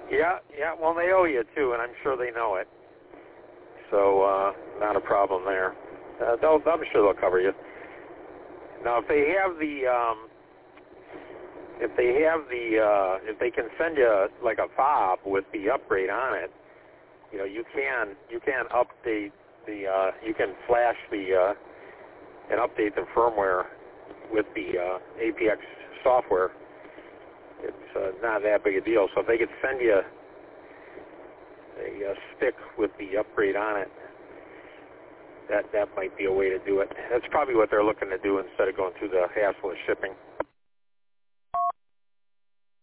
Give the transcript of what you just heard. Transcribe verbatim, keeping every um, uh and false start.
Yeah, yeah. Well, they owe you too, and I'm sure they know it. So uh, not a problem there. Uh, they'll, I'm sure they'll cover you. Now, if they have the, um, if they have the, uh, if they can send you like a fob with the upgrade on it, you know, you can, you can update the, uh, you can flash the, uh, and update the firmware with the uh, A P X software. It's uh, not that big a deal. So if they could send you a, a stick with the upgrade on it, that that might be a way to do it. That's probably what they're looking to do instead of going through the hassle of shipping.